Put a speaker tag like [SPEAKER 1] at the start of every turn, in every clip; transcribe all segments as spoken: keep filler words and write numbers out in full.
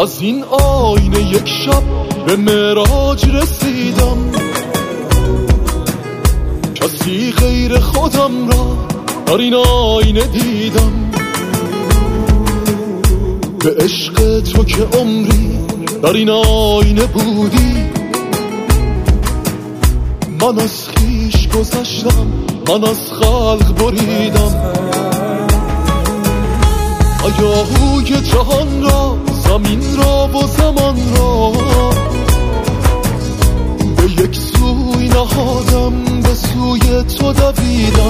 [SPEAKER 1] از این آینه یک شب به معراج رسیدم، کسی غیر خودم را در این آینه دیدم. به عشق تو که عمری در این آینه بودی، من از خویش گذشتم، من از خلق بریدم. آیاهوی جهان را، زمین را و زمان را به یک سوی نهادم، به سوی تو دویدم.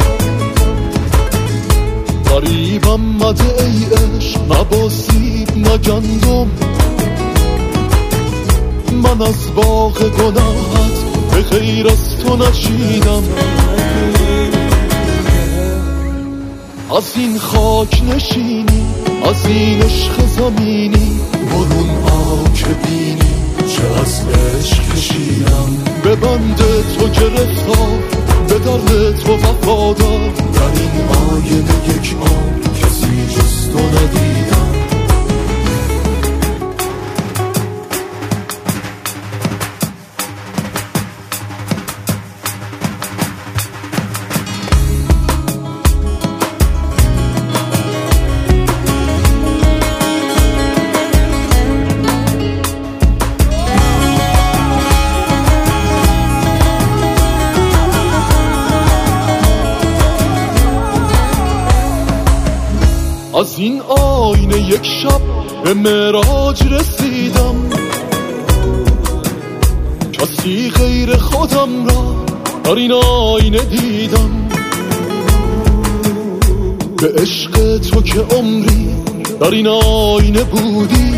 [SPEAKER 1] غریبم مده ای عشق، نه باسیب نه گندم، من از باغ گناهت به غیر از تو نچیدم. از این خاک نشینی، از این عشق زمینی، برون آ که بینی چه از عشق کشیدم. به بند تو گرفتار، به درد تو وفادار، در این آینه یک آن کسی جز تو ندیدم. از این آینه یک شب به معراج رسیدم، کسی غیر خودم را در این آینه دیدم. به عشق تو که عمری در این آینه بودی،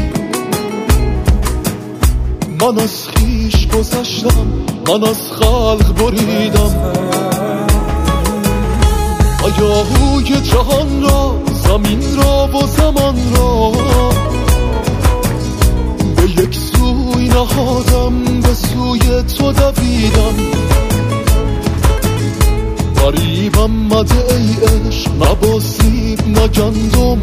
[SPEAKER 1] من از خویش گذشتم، من از خلق بریدم. آیاهوی جهان را، زمین را و زمان را به یک سوی نهادم، به سوی تو دویدم. غریبم مده ای عشق، نه باسیب نه گندم،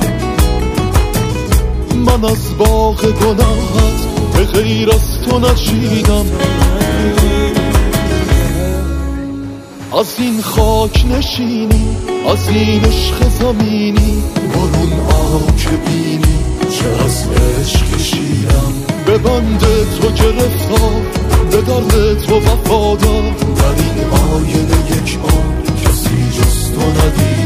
[SPEAKER 1] من از باغ گناهت به غیر از تو نچیدم. از این خاک نشینی، از این عشق زمینی، برون آ که بینی چه از عشق کشیدم. به بند تو گرفتار، به درد تو وفادار، در این آینه یک آن کسی جز تو ندیدم.